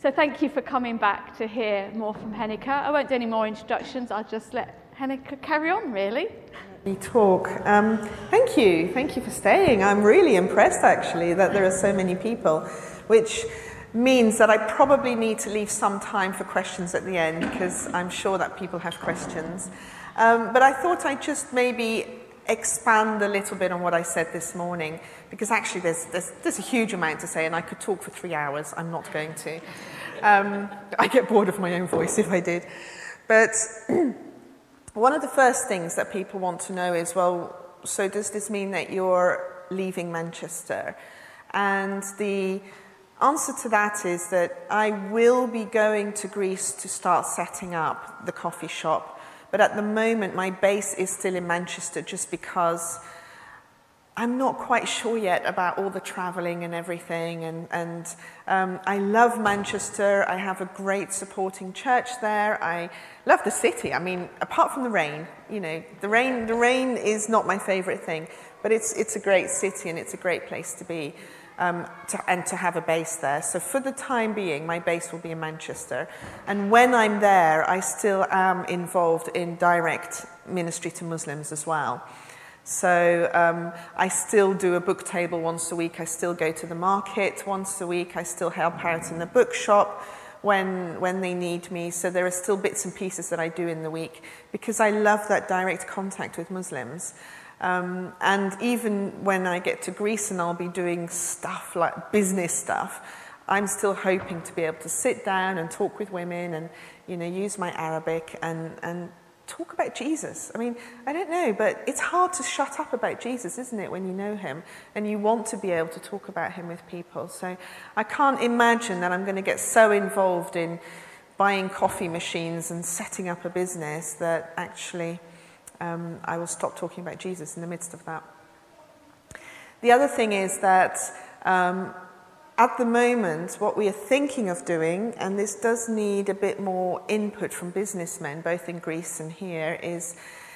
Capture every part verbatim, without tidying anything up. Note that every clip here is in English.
So thank you for coming back to hear more from Henneke. I won't do any more introductions. I'll just let Henneke carry on, really. Me talk. Um, thank you. Thank you for staying. I'm really impressed, actually, that there are so many people, which means that I probably need to leave some time for questions at the end, because I'm sure that people have questions. Um, but I thought I'd just maybe expand a little bit on what I said this morning, because actually there's, there's, there's a huge amount to say, and I could talk for three hours. I'm not going to. Um, I get bored of my own voice if I did. But one of the first things that people want to know is, well, so does this mean that you're leaving Manchester? And the answer to that is that I will be going to Greece to start setting up the coffee shop. But at the moment, my base is still in Manchester, just because I'm not quite sure yet about all the travelling and everything. And, and um, I love Manchester. I have a great supporting church there. I love the city. I mean, apart from the rain, you know, the rain, the rain is not my favourite thing. But it's, it's a great city, and it's a great place to be. Um, to, and to have a base there. So for the time being, my base will be in Manchester. And when I'm there, I still am involved in direct ministry to Muslims as well. So um, I still do a book table once a week. I still go to the market once a week. I still help out in the bookshop when, when they need me. So there are still bits and pieces that I do in the week, because I love that direct contact with Muslims. Um, and even when I get to Greece and I'll be doing stuff like business stuff, I'm still hoping to be able to sit down and talk with women and, you know, use my Arabic and, and talk about Jesus. I mean, I don't know, but it's hard to shut up about Jesus, isn't it, when you know him and you want to be able to talk about him with people. So I can't imagine that I'm going to get so involved in buying coffee machines and setting up a business that actually Um, I will stop talking about Jesus in the midst of that. The other thing is that um, at the moment, what we are thinking of doing, and this does need a bit more input from businessmen, both in Greece and here, is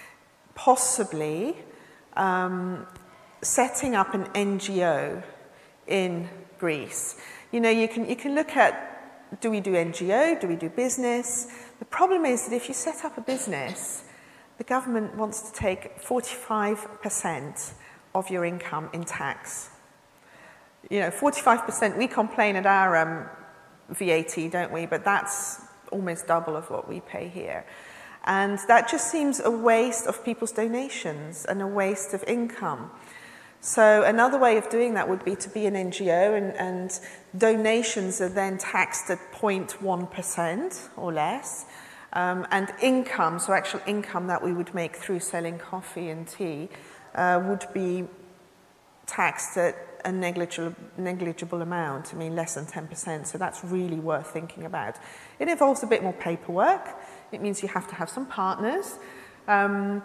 possibly um, setting up an N G O in Greece. You know, you can, you can look at, do we do N G O, do we do business? The problem is that if you set up a business, the government wants to take forty-five percent of your income in tax. You know, forty-five percent, we complain at our um, V A T, don't we? But that's almost double of what we pay here. And that just seems a waste of people's donations and a waste of income. So another way of doing that would be to be an N G O, and, and donations are then taxed at zero point one percent or less. Um, and income, so actual income that we would make through selling coffee and tea, uh, would be taxed at a negligible, negligible amount, I mean less than ten percent, so that's really worth thinking about. It involves a bit more paperwork. It means you have to have some partners. Um,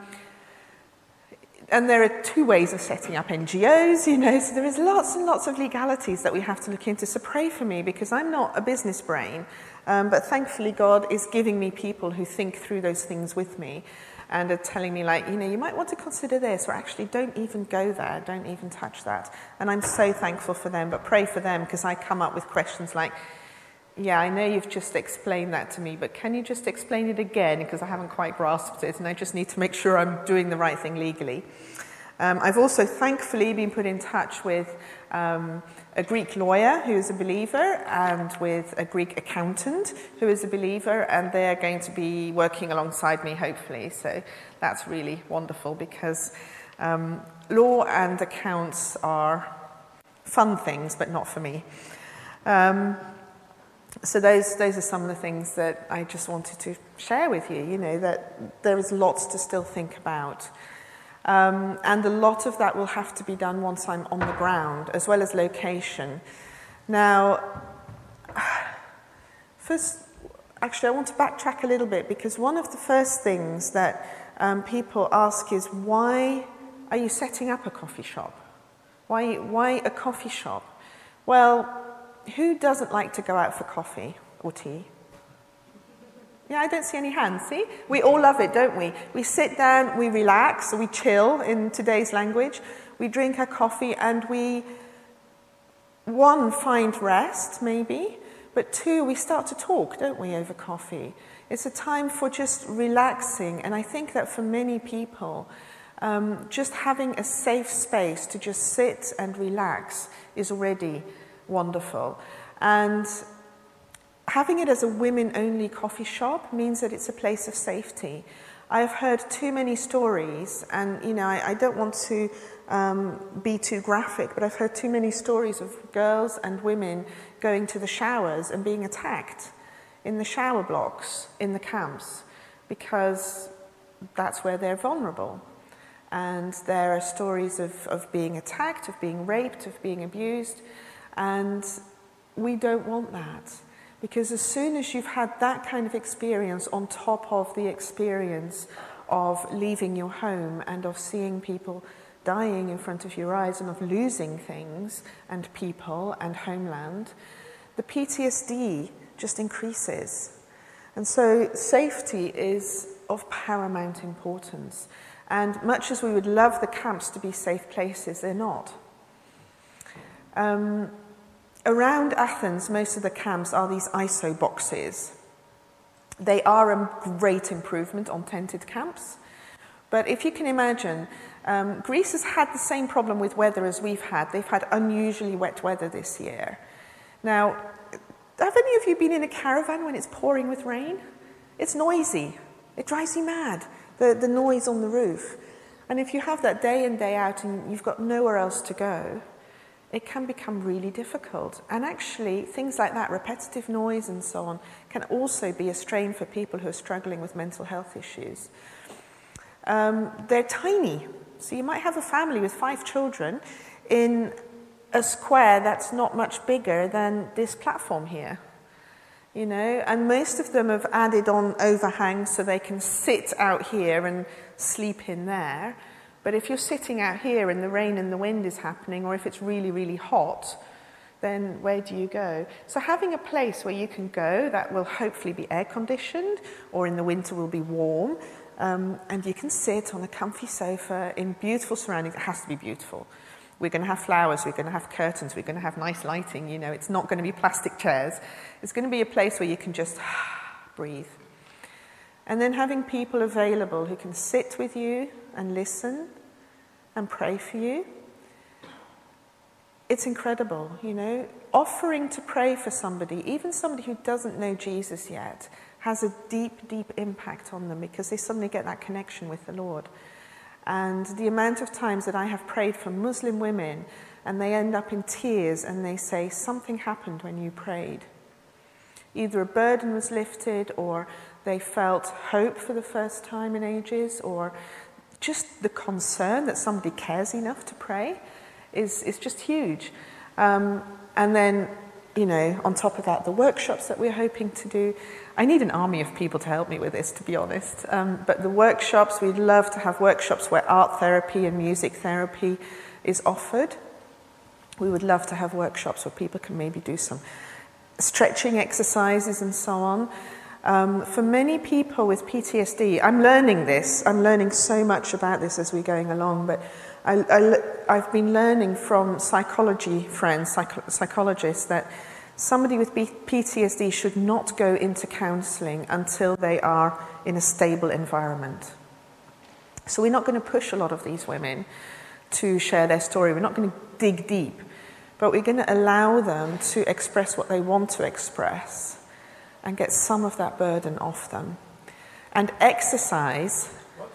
and there are two ways of setting up N G Os, you know, so there is lots and lots of legalities that we have to look into. So pray for me, because I'm not a business brain. Um, but thankfully, God is giving me people who think through those things with me and are telling me, like, you know, you might want to consider this, or actually don't even go there, don't even touch that. And I'm so thankful for them, but pray for them, because I come up with questions like, yeah, I know you've just explained that to me, but can you just explain it again, because I haven't quite grasped it, and I just need to make sure I'm doing the right thing legally. Um, I've also thankfully been put in touch with um, a Greek lawyer who is a believer, and with a Greek accountant who is a believer, and they're going to be working alongside me, hopefully. So that's really wonderful, because um, law and accounts are fun things, but not for me. Um, so those those are some of the things that I just wanted to share with you, you know, that there is lots to still think about. Um, and a lot of that will have to be done once I'm on the ground, as well as location. Now, first, actually, I want to backtrack a little bit, because one of the first things that um, people ask is, why are you setting up a coffee shop? Why, why a coffee shop? Well, who doesn't like to go out for coffee or tea? Yeah, I don't see any hands, see? We all love it, don't we? We sit down, we relax, we chill in today's language, we drink our coffee, and we, one, find rest, maybe, but two, we start to talk, don't we, over coffee. It's a time for just relaxing, and I think that for many people, um, just having a safe space to just sit and relax is already wonderful. And having it as a women-only coffee shop means that it's a place of safety. I've heard too many stories, and you know, I, I don't want to um, be too graphic, but I've heard too many stories of girls and women going to the showers and being attacked in the shower blocks, in the camps, because that's where they're vulnerable. And there are stories of, of being attacked, of being raped, of being abused, and we don't want that. Because as soon as you've had that kind of experience on top of the experience of leaving your home and of seeing people dying in front of your eyes and of losing things and people and homeland, the P T S D just increases. And so safety is of paramount importance. And much as we would love the camps to be safe places, they're not. Um, Around Athens, most of the camps are these I S O boxes. They are a great improvement on tented camps. But if you can imagine, um, Greece has had the same problem with weather as we've had. They've had unusually wet weather this year. Now, have any of you been in a caravan when it's pouring with rain? It's noisy. It drives you mad, the, the noise on the roof. And if you have that day in, day out, and you've got nowhere else to go, it can become really difficult. And actually, things like that, repetitive noise and so on, can also be a strain for people who are struggling with mental health issues. Um, they're tiny. So you might have a family with five children in a square that's not much bigger than this platform here. You know, and most of them have added on overhangs so they can sit out here and sleep in there. But if you're sitting out here and the rain and the wind is happening, or if it's really, really hot, then where do you go? So having a place where you can go that will hopefully be air-conditioned, or in the winter will be warm, um, and you can sit on a comfy sofa in beautiful surroundings. It has to be beautiful. We're going to have flowers, we're going to have curtains, we're going to have nice lighting, you know, it's not going to be plastic chairs. It's going to be a place where you can just breathe. And then having people available who can sit with you and listen and pray for you. It's incredible, you know. Offering to pray for somebody, even somebody who doesn't know Jesus yet, has a deep, deep impact on them because they suddenly get that connection with the Lord. And the amount of times that I have prayed for Muslim women and they end up in tears and they say, something happened when you prayed. Either a burden was lifted, or they felt hope for the first time in ages, or just the concern that somebody cares enough to pray is, is just huge. Um, and then, you know, on top of that, the workshops that we're hoping to do. I need an army of people to help me with this, to be honest. Um, but the workshops, we'd love to have workshops where art therapy and music therapy is offered. We would love to have workshops where people can maybe do some stretching exercises and so on. Um, for many people with P T S D, I'm learning this, I'm learning so much about this as we're going along, but I, I, I've been learning from psychology friends, psych, psychologists, that somebody with P T S D should not go into counselling until they are in a stable environment. So we're not going to push a lot of these women to share their story, we're not going to dig deep, but we're going to allow them to express what they want to express and get some of that burden off them. And exercise.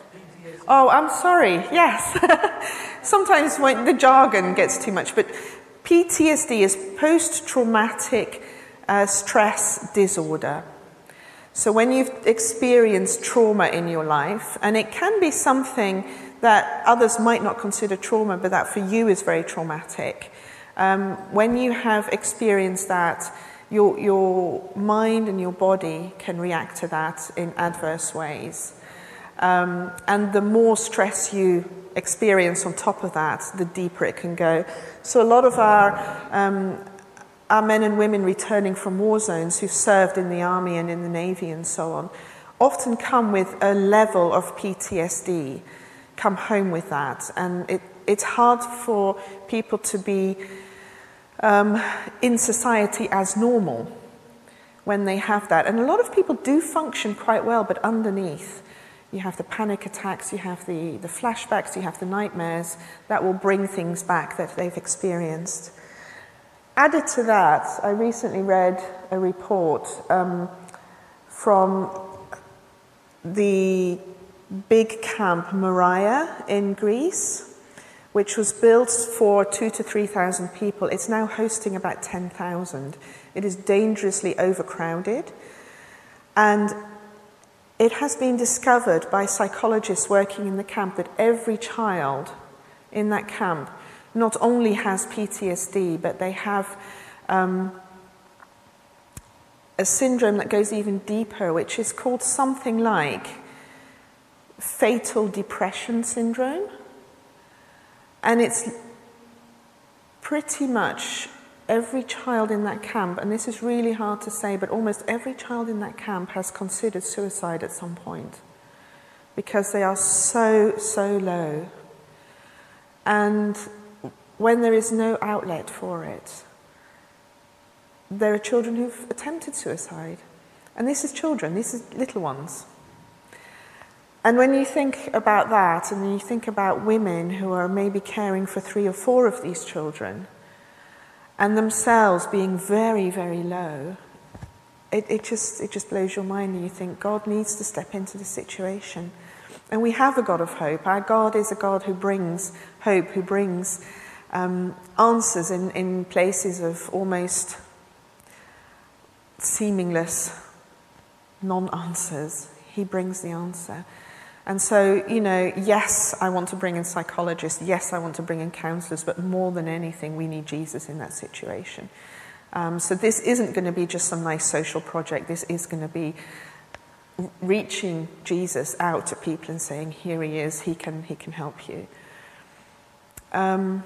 Oh, I'm sorry, yes. Sometimes when the jargon gets too much, but P T S D is post-traumatic uh, stress disorder. So when you've experienced trauma in your life, and it can be something that others might not consider trauma, but that for you is very traumatic. Um, when you have experienced that, Your, your mind and your body can react to that in adverse ways. Um, and the more stress you experience on top of that, the deeper it can go. So a lot of our, um, our men and women returning from war zones who've served in the army and in the navy and so on, often come with a level of P T S D, come home with that. And it, it's hard for people to be Um, in society as normal when they have that. And a lot of people do function quite well, but underneath, you have the panic attacks, you have the, the flashbacks, you have the nightmares that will bring things back that they've experienced. Added to that, I recently read a report um, from the big camp Moria in Greece, which was built for two to three thousand people. It's now hosting about ten thousand. It is dangerously overcrowded, and it has been discovered by psychologists working in the camp that every child in that camp not only has P T S D, but they have um, a syndrome that goes even deeper, which is called something like fatal depression syndrome. And it's pretty much every child in that camp, and this is really hard to say, but almost every child in that camp has considered suicide at some point because they are so, so low. And when there is no outlet for it, there are children who've attempted suicide. And this is children, this is little ones. And when you think about that, and you think about women who are maybe caring for three or four of these children, and themselves being very, very low, it, it just it just blows your mind, and you think God needs to step into the situation. And we have a God of hope. Our God is a God who brings hope, who brings um, answers in, in places of almost seamless non-answers. He brings the answer. And so, you know, yes, I want to bring in psychologists. Yes, I want to bring in counselors. But more than anything, we need Jesus in that situation. Um, so this isn't going to be just some nice social project. This is going to be reaching Jesus out to people and saying, here he is, he can, he can help you. Um,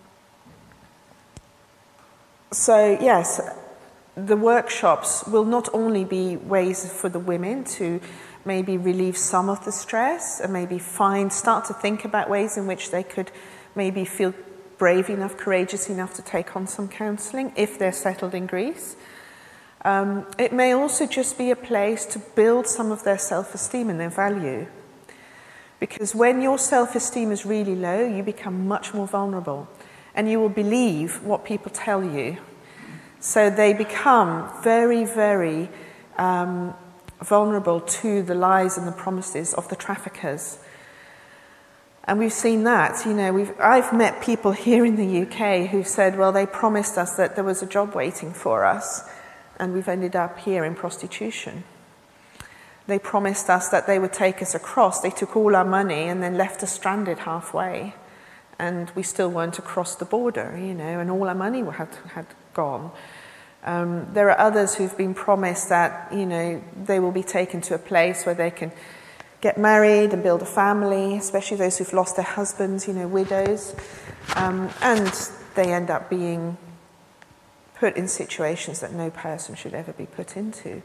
so, yes, the workshops will not only be ways for the women to maybe relieve some of the stress and maybe find, start to think about ways in which they could maybe feel brave enough, courageous enough to take on some counselling if they're settled in Greece. Um, it may also just be a place to build some of their self-esteem and their value. Because when your self-esteem is really low, you become much more vulnerable. And you will believe what people tell you. So they become very, very um, vulnerable to the lies and the promises of the traffickers. And we've seen that. You know, we've, I've met people here in the U K who said, well, they promised us that there was a job waiting for us, and we've ended up here in prostitution. They promised us that they would take us across. They took all our money and then left us stranded halfway. And we still weren't across the border, you know, and all our money had, had gone. Um, there are others who've been promised that, you know, they will be taken to a place where they can get married and build a family, especially those who've lost their husbands, you know, widows. Um, and they end up being put in situations that no person should ever be put into.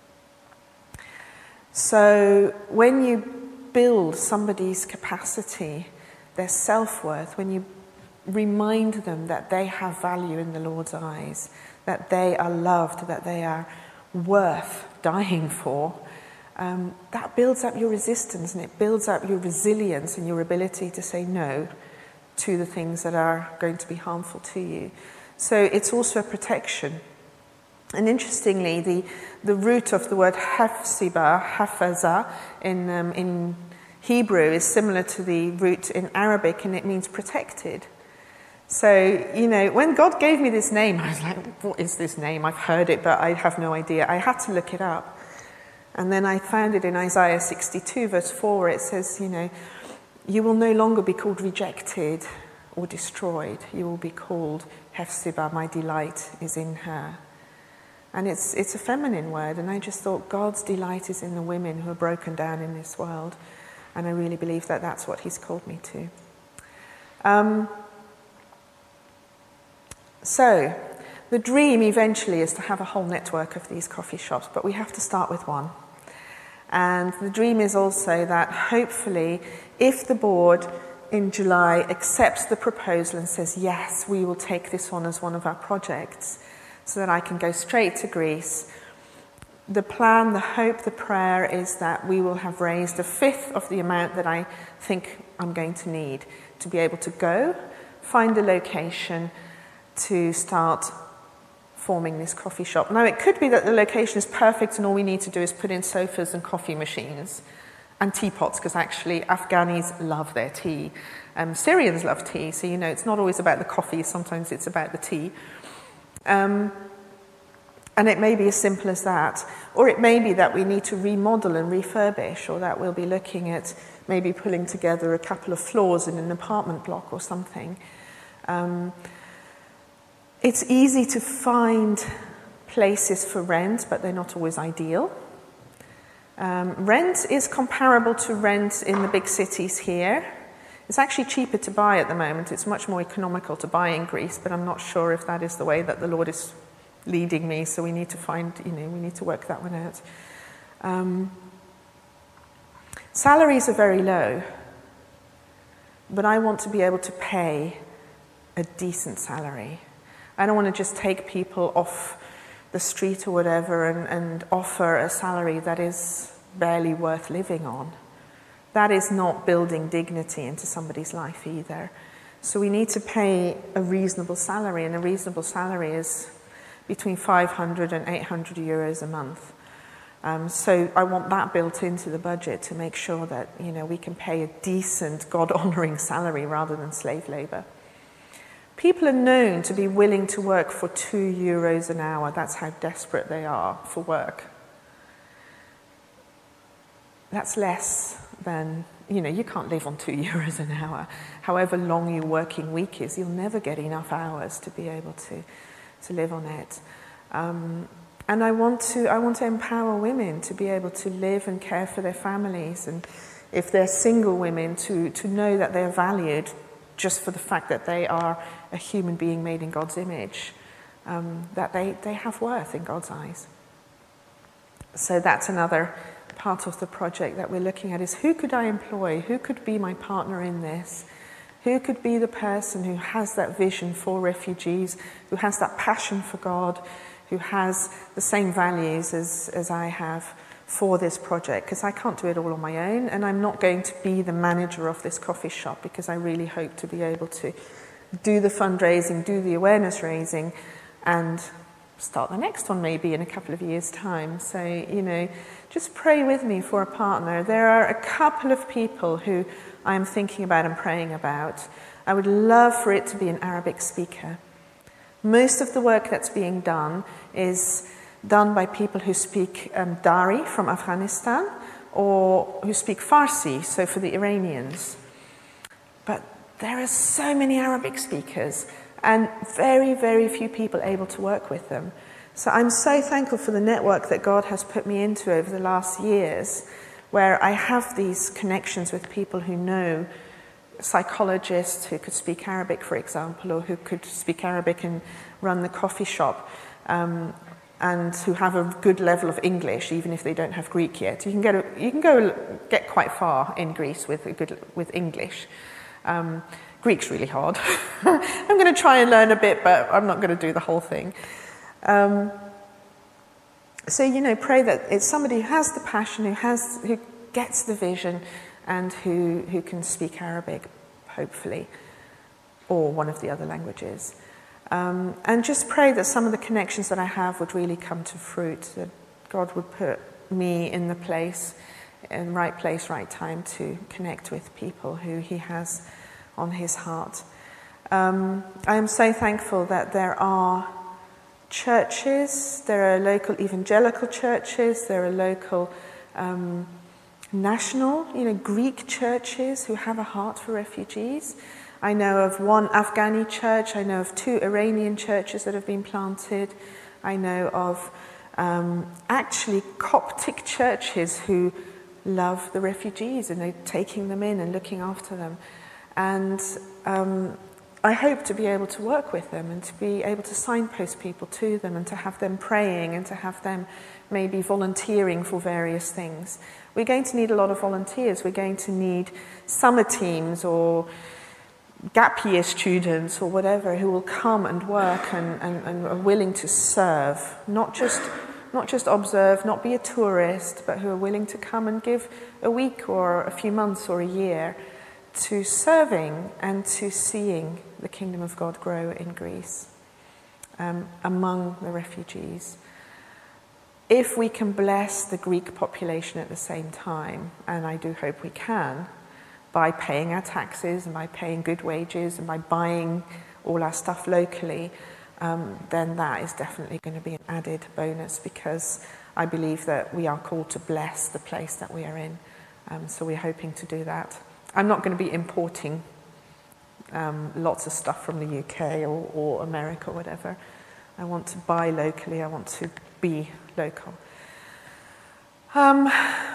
So when you build somebody's capacity, their self-worth, when you remind them that they have value in the Lord's eyes, that they are loved, that they are worth dying for, um, that builds up your resistance, and it builds up your resilience and your ability to say no to the things that are going to be harmful to you. So it's also a protection. And interestingly, the, the root of the word Hephzibah, Hafazah, in, um, in Hebrew is similar to the root in Arabic, and it means protected. So, you know, when God gave me this name, I was like, what is this name? I've heard it, but I have no idea. I had to look it up. And then I found it in Isaiah sixty-two, verse four, where it says, you know, you will no longer be called rejected or destroyed. You will be called Hephzibah, my delight is in her. And it's it's a feminine word, and I just thought God's delight is in the women who are broken down in this world. And I really believe that that's what he's called me to. Um, so, the dream eventually is to have a whole network of these coffee shops, but we have to start with one. And the dream is also that hopefully, if the board in July accepts the proposal and says, yes, we will take this on as one of our projects, so that I can go straight to Greece, the plan, the hope, the prayer is that we will have raised a fifth of the amount that I think I'm going to need to be able to go, find a location to start forming this coffee shop. Now, it could be that the location is perfect and all we need to do is put in sofas and coffee machines and teapots, because actually Afghanis love their tea. Um, Syrians love tea, so you know it's not always about the coffee, sometimes it's about the tea. Um, and it may be as simple as that. Or it may be that we need to remodel and refurbish, or that we'll be looking at maybe pulling together a couple of floors in an apartment block or something. Um, it's easy to find places for rent, but they're not always ideal. Um, rent is comparable to rent in the big cities here. It's actually cheaper to buy at the moment. It's much more economical to buy in Greece, but I'm not sure if that is the way that the Lord is leading me, so we need to find, you know, we need to work that one out. Um, salaries are very low, but I want to be able to pay a decent salary. I don't want to just take people off the street or whatever and, and offer a salary that is barely worth living on. That is not building dignity into somebody's life either. So we need to pay a reasonable salary, and a reasonable salary is between five hundred and eight hundred euros a month. Um, so I want that built into the budget to make sure that, you know, we can pay a decent, God-honouring salary rather than slave labour. People are known to be willing to work for two euros an hour. That's how desperate they are for work. That's less than, you know, you can't live on two euros an hour. However long your working week is, you'll never get enough hours to be able to, to live on it. Um, and I want to, I want to empower women to be able to live and care for their families. And if they're single women, to, to know that they're valued just for the fact that they are a human being made in God's image, um, that they, they have worth in God's eyes. So that's another part of the project that we're looking at, is who could I employ? Who could be my partner in this? Who could be the person who has that vision for refugees, who has that passion for God, who has the same values as, as I have for this project? Because I can't do it all on my own, and I'm not going to be the manager of this coffee shop, because I really hope to be able to do the fundraising, do the awareness raising, and start the next one maybe in a couple of years' time. So, you know, just pray with me for a partner. There are a couple of people who I'm thinking about and praying about. I would love for it to be an Arabic speaker. Most of the work that's being done is done by people who speak um, Dari from Afghanistan, or who speak Farsi, so for the Iranians. But there are so many Arabic speakers, and very, very few people able to work with them. So I'm so thankful for the network that God has put me into over the last years, where I have these connections with people who know psychologists who could speak Arabic, for example, or who could speak Arabic and run the coffee shop, um, and who have a good level of English, even if they don't have Greek yet. You can get a, you can go get quite far in Greece with a good with English. Um, Greek's really hard. I'm going to try and learn a bit, but I'm not going to do the whole thing. Um, so, you know, pray that it's somebody who has the passion, who has, who gets the vision, and who, who can speak Arabic, hopefully, or one of the other languages. Um, and just pray that some of the connections that I have would really come to fruit, that God would put me in the place, in right place, right time to connect with people who he has on his heart. Um, I am so thankful that there are churches, there are local evangelical churches, there are local um, national, you know, Greek churches who have a heart for refugees. I know of one Afghani church, I know of two Iranian churches that have been planted, I know of um, actually Coptic churches who love the refugees and they're taking them in and looking after them. And um, I hope to be able to work with them and to be able to signpost people to them and to have them praying and to have them maybe volunteering for various things. We're going to need a lot of volunteers. We're going to need summer teams or gap year students or whatever who will come and work and, and, and are willing to serve, not just not just observe, not be a tourist, but who are willing to come and give a week or a few months or a year to serving and to seeing the kingdom of God grow in Greece um, among the refugees. If we can bless the Greek population at the same time, and I do hope we can, by paying our taxes and by paying good wages and by buying all our stuff locally, um, then that is definitely going to be an added bonus, because I believe that we are called to bless the place that we are in. Um, so we're hoping to do that. I'm not going to be importing um, lots of stuff from the U K or, or America or whatever. I want to buy locally. I want to be local. Um,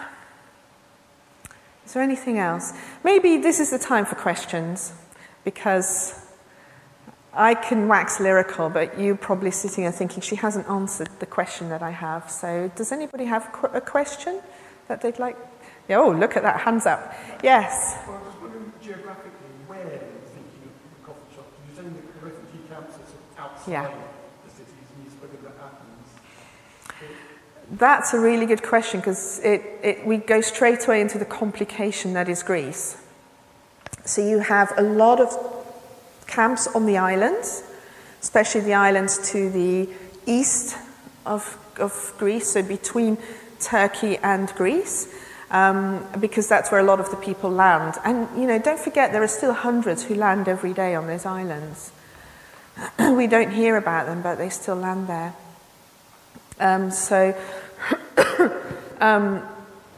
is there anything else? Maybe this is the time for questions, because I can wax lyrical, but you're probably sitting there thinking she hasn't answered the question that I have. So does anybody have a question that they'd like? Yeah, oh, look at that, hands up. Yes? Well, I was wondering geographically where you're thinking of the coffee shop. You're saying that the refugee camps are sort of outside Yeah. the cities, and you've spoken about Athens. That's a really good question, because it, it, we go straight away into the complication that is Greece. So you have a lot of camps on the islands, especially the islands to the east of, of Greece, so between Turkey and Greece, um, because that's where a lot of the people land. And, you know, don't forget, there are still hundreds who land every day on those islands. We don't hear about them, but they still land there. Um, so, um,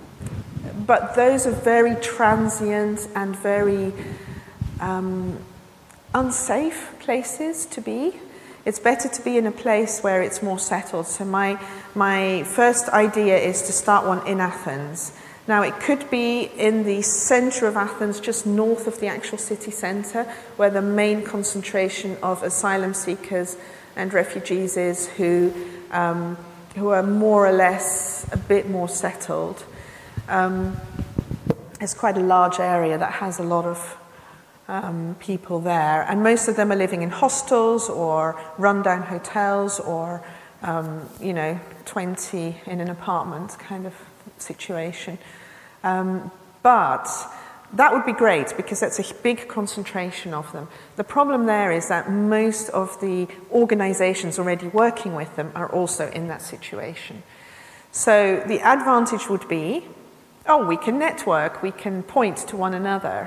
but those are very transient and very um, unsafe places to be. It's better to be in a place where it's more settled. So my my first idea is to start one in Athens. Now, it could be in the centre of Athens, just north of the actual city centre, where the main concentration of asylum seekers and refugees is, who um, who are more or less a bit more settled. Um, it's quite a large area that has a lot of um, people there, and most of them are living in hostels or rundown hotels, or um, you know, twenty in an apartment kind of situation. Um, but that would be great, because that's a big concentration of them. The problem there is that most of the organizations already working with them are also in that situation. So the advantage would be, oh, we can network, we can point to one another.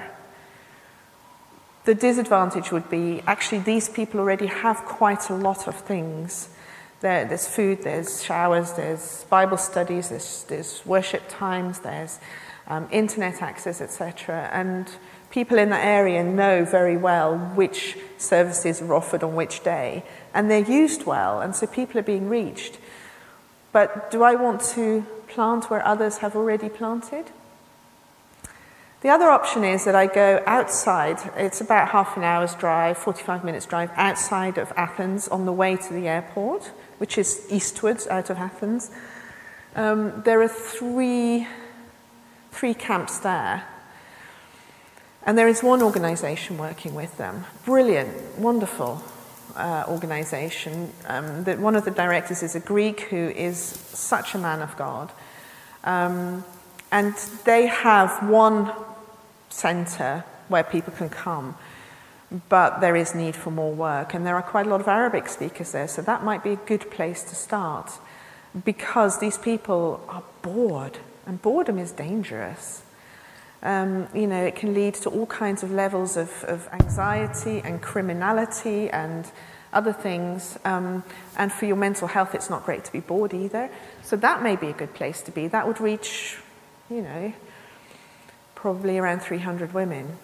The disadvantage would be, actually, these people already have quite a lot of things. There, there's food, there's showers, there's Bible studies, there's, there's worship times, there's um, internet access, et cetera. And people in that area know very well which services are offered on which day, and they're used well, and so people are being reached. But do I want to plant where others have already planted? The other option is that I go outside. It's about half an hour's drive, forty-five minutes drive outside of Athens on the way to the airport, which is eastwards out of Athens. Um, there are three, three camps there. And there is one organization working with them. Brilliant, wonderful uh, organization. Um, that one of the directors is a Greek who is such a man of God. Um, and they have one center where people can come, but there is need for more work, and there are quite a lot of Arabic speakers there, so that might be a good place to start, because these people are bored, and boredom is dangerous. Um, you know, it can lead to all kinds of levels of, of anxiety and criminality and other things, um, and for your mental health it's not great to be bored either, so that may be a good place to be. That would reach, you know, probably around three hundred women.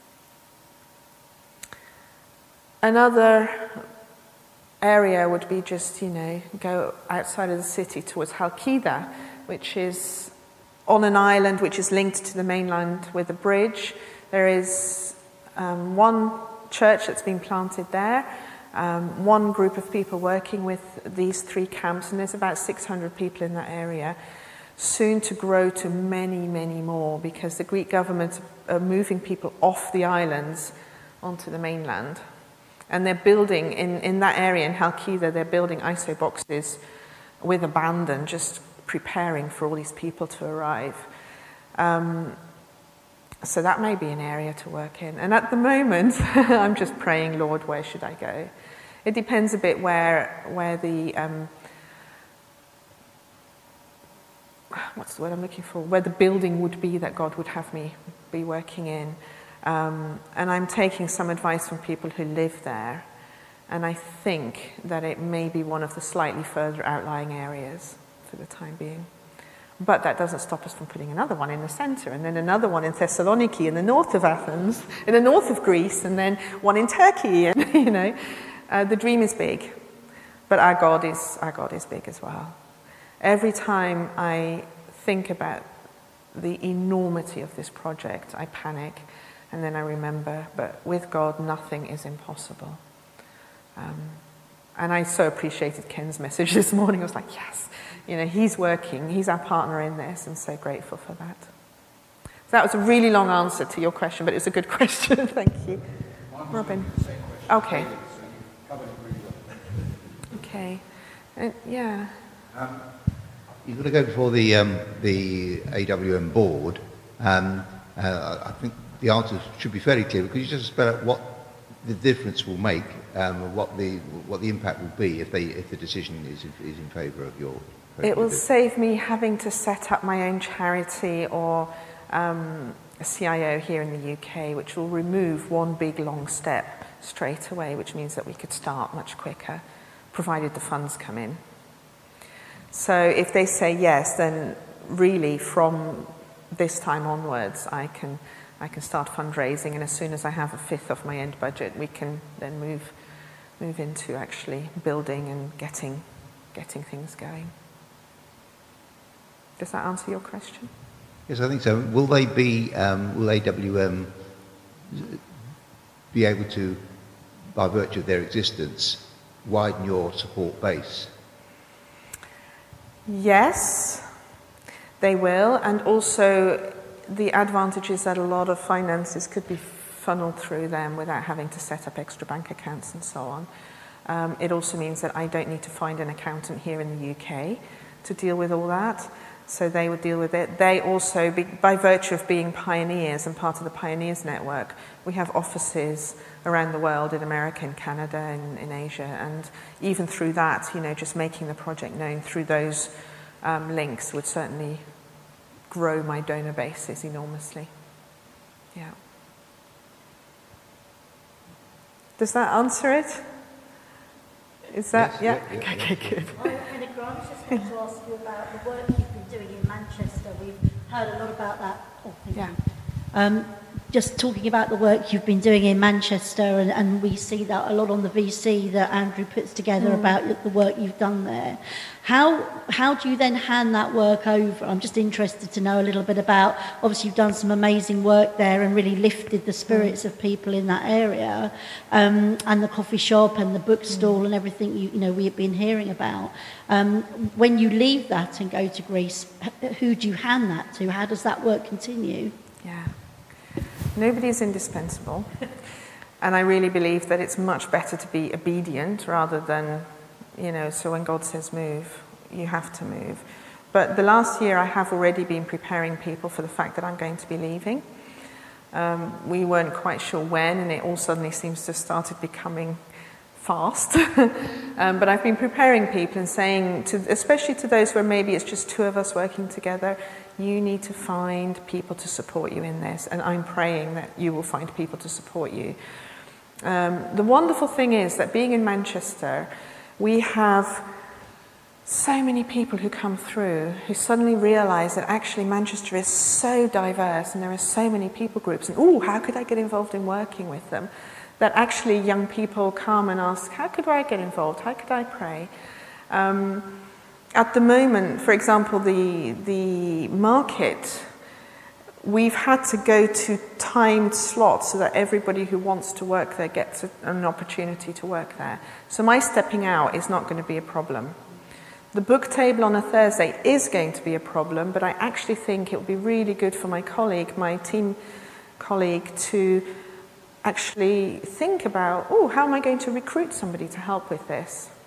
Another area would be just, you know, go outside of the city towards Halkida, which is on an island which is linked to the mainland with a bridge. There is um, one church that's been planted there, um, one group of people working with these three camps, and there's about six hundred people in that area. Soon to grow to many, many more, because the Greek government are moving people off the islands onto the mainland. And they're building, in, in that area in Halkida, they're building I S O boxes with abandon, just preparing for all these people to arrive. Um, so that may be an area to work in. And at the moment, I'm just praying, Lord, where should I go? It depends a bit where where the um, what's the word I'm looking for? Where the building would be that God would have me be working in. Um, and I'm taking some advice from people who live there. And I think that it may be one of the slightly further outlying areas for the time being. But that doesn't stop us from putting another one in the centre, and then another one in Thessaloniki, in the north of Athens, in the north of Greece, and then one in Turkey. And you know, uh, the dream is big, but our God is our God is big as well. Every time I think about the enormity of this project, I panic, and then I remember, but with God, nothing is impossible. Um, and I so appreciated Ken's message this morning. I was like, yes, you know, he's working, he's our partner in this, and so grateful for that. So that was a really long answer to your question, but it was a good question. Thank you. Robin. Okay. Okay. Uh, yeah. Um, you've got to go before the um, the A W M board. Um, uh, I think the answer should be fairly clear. Could you just spell out what the difference will make, um, what the what the impact will be if they if the decision is is in favour of your? It will save me having to set up my own charity or um, a C I O here in the U K, which will remove one big long step straight away, which means that we could start much quicker, provided the funds come in. So if they say yes, then really from this time onwards, I can I can start fundraising, and as soon as I have a fifth of my end budget, we can then move move into actually building and getting getting things going. Does that answer your question? Yes, I think so. Will they be, um, will A W M be able to, by virtue of their existence, widen your support base? Yes, they will, and also the advantage is that a lot of finances could be funneled through them without having to set up extra bank accounts and so on. Um, it also means that I don't need to find an accountant here in the U K to deal with all that. So they would deal with it. They also, by virtue of being pioneers and part of the Pioneers Network, we have offices around the world in America, in Canada, and in Asia. And even through that, you know, just making the project known through those um, links would certainly grow my donor bases enormously. Yeah. Does that answer it? Is that, yes, yeah? yeah, yeah, okay, yeah. good. I, Henika, I was just going to ask you about the work you've been doing in Manchester. We've heard a lot about that. Oh, thank Yeah. you. Um, just talking about the work you've been doing in Manchester, and, and we see that a lot on the V C that Andrew puts together mm. about the work you've done there. How how do you then hand that work over? I'm just interested to know a little bit about, obviously you've done some amazing work there and really lifted the spirits mm. of people in that area, um, and the coffee shop and the bookstall mm. and everything you, you know we've been hearing about. Um, when you leave that and go to Greece, who do you hand that to? How does that work continue? Yeah. Nobody is indispensable. And I really believe that it's much better to be obedient rather than, you know, so when God says move, you have to move. But the last year I have already been preparing people for the fact that I'm going to be leaving. Um, we weren't quite sure when, and it all suddenly seems to have started becoming fast. um, but I've been preparing people and saying, to, especially to those where maybe it's just two of us working together, you need to find people to support you in this. And I'm praying that you will find people to support you. Um, the wonderful thing is that being in Manchester, we have so many people who come through who suddenly realise that actually Manchester is so diverse and there are so many people groups, and oh, how could I get involved in working with them? That actually young people come and ask, how could I get involved? How could I pray? Um, at the moment, for example, the the market, we've had to go to timed slots so that everybody who wants to work there gets a, an opportunity to work there. So my stepping out is not going to be a problem. The book table on a Thursday is going to be a problem, but I actually think it would be really good for my colleague, my team colleague, to actually think about, oh, how am I going to recruit somebody to help with this?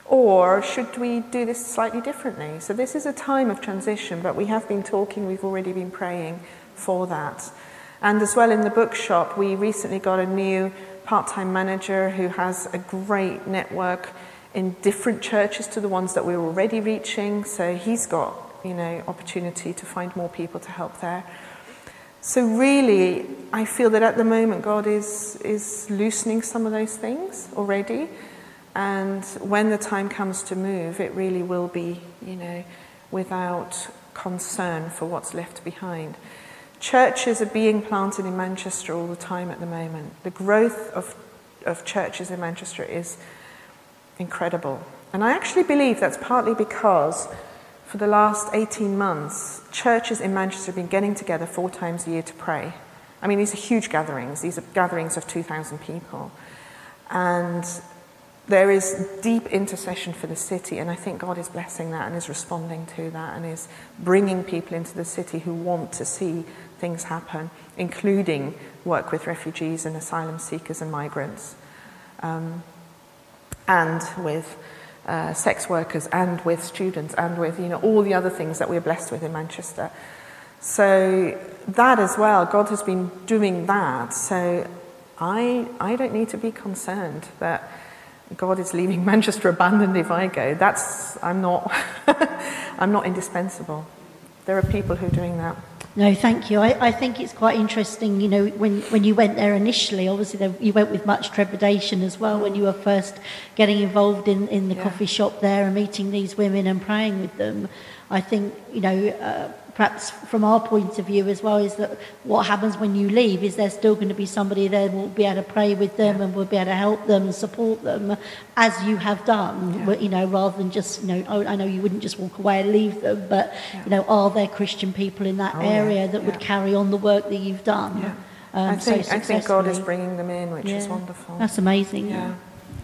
Or should we do this slightly differently? So this is a time of transition, but we have been talking, we've already been praying for that. And as well in the bookshop, we recently got a new part-time manager who has a great network in different churches to the ones that we're already reaching. So he's got, you know, opportunity to find more people to help there. So really, I feel that at the moment God is is loosening some of those things already. And when the time comes to move, it really will be, you know, without concern for what's left behind. Churches are being planted in Manchester all the time at the moment. The growth of, of churches in Manchester is incredible. And I actually believe that's partly because for the last eighteen months, churches in Manchester have been getting together four times a year to pray. I mean, these are huge gatherings. These are gatherings of two thousand people. And there is deep intercession for the city, and I think God is blessing that and is responding to that and is bringing people into the city who want to see things happen, including work with refugees and asylum seekers and migrants, um, and with uh, sex workers and with students and with, you know, all the other things that we're blessed with in Manchester. So that as well, God has been doing that. So I I don't need to be concerned that God is leaving Manchester abandoned if I go. That's I'm not I'm not indispensable. There are people who are doing that. No, thank you. I, I think it's quite interesting, you know, when, when you went there initially, obviously there, you went with much trepidation as well when you were first getting involved in, in the Yeah. coffee shop there and meeting these women and praying with them. I think, you know, uh, perhaps from our point of view as well, is that what happens when you leave is there's still going to be somebody there who will be able to pray with them and will be able to help them and support them as you have done, Yeah. you know, rather than just, you know, oh, I know you wouldn't just walk away and leave them, but, Yeah. you know, are there Christian people in that Oh, yeah. area that would Yeah. carry on the work that you've done? Yeah. Um, I think so I think God is successfully? bringing them in, which is Yeah. wonderful. That's amazing. Yeah.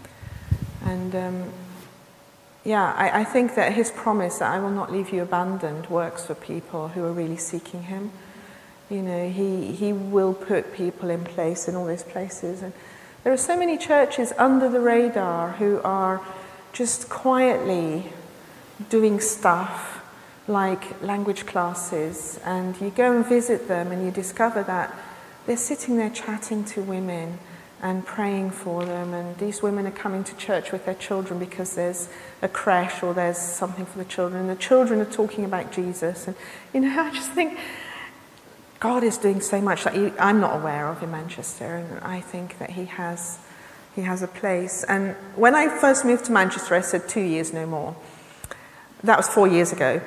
And um, yeah, I, I think that his promise that I will not leave you abandoned works for people who are really seeking him. You know, he, he will put people in place in all these places. And there are so many churches under the radar who are just quietly doing stuff like language classes. And you go and visit them and you discover that they're sitting there chatting to women and praying for them, and these women are coming to church with their children because there's a creche or there's something for the children, and the children are talking about Jesus. And you know, I just think God is doing so much that he, I'm not aware of in Manchester, and I think that he has he has a place. And when I first moved to Manchester, I said two years, no more. That was four years ago.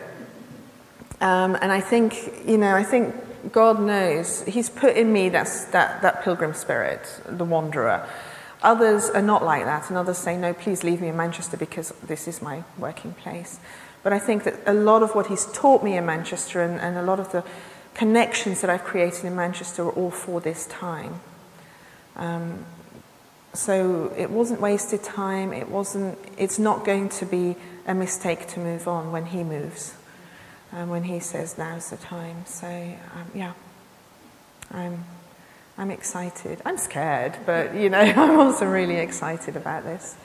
Um, and I think, you know, I think God knows he's put in me that, that, that pilgrim spirit, the wanderer. Others are not like that, and others say, no, please leave me in Manchester because this is my working place. But I think that a lot of what he's taught me in Manchester and, and a lot of the connections that I've created in Manchester are all for this time. Um, so it wasn't wasted time. It wasn't. It's not going to be a mistake to move on when he moves. Um, when he says now's the time. So um, yeah, I'm I'm excited. I'm scared, but you know, I'm also really excited about this.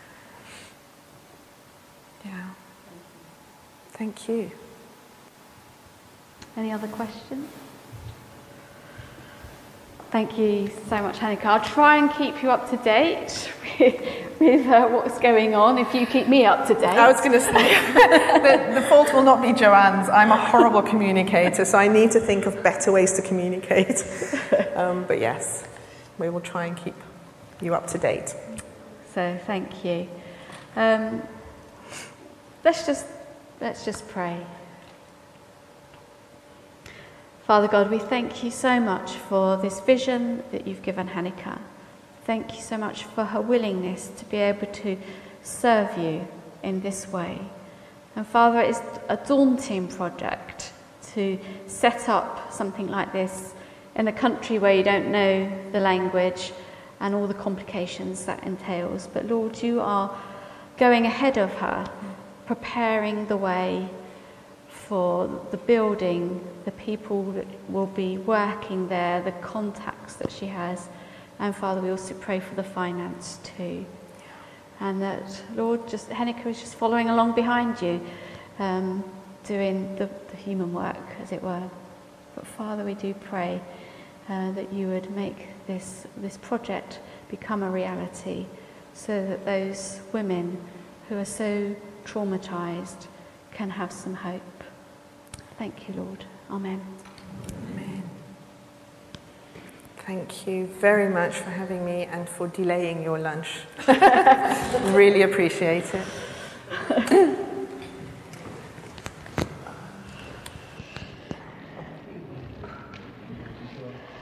Yeah. Thank you. Any other questions? Thank you so much, Hanneke. I'll try and keep you up to date with, with uh, what's going on, if you keep me up to date. I was going to say, the, the fault will not be Joanne's. I'm a horrible communicator, so I need to think of better ways to communicate. Um, but yes, we will try and keep you up to date. So thank you. Um, let's just let's just pray. Father God, we thank you so much for this vision that you've given Hanneke. Thank you so much for her willingness to be able to serve you in this way. And Father, it's a daunting project to set up something like this in a country where you don't know the language and all the complications that entails. But Lord, you are going ahead of her, preparing the way for the building, the people that will be working there, the contacts that she has. And Father, we also pray for the finance too. and that, Lord, just Henneke is just following along behind you, um, doing the, the human work, as it were. But Father, we do pray uh, that you would make this, this project become a reality, so that those women who are so traumatized can have some hope. Thank you, Lord. Amen. Amen. Thank you very much for having me and for delaying your lunch. Really appreciate it.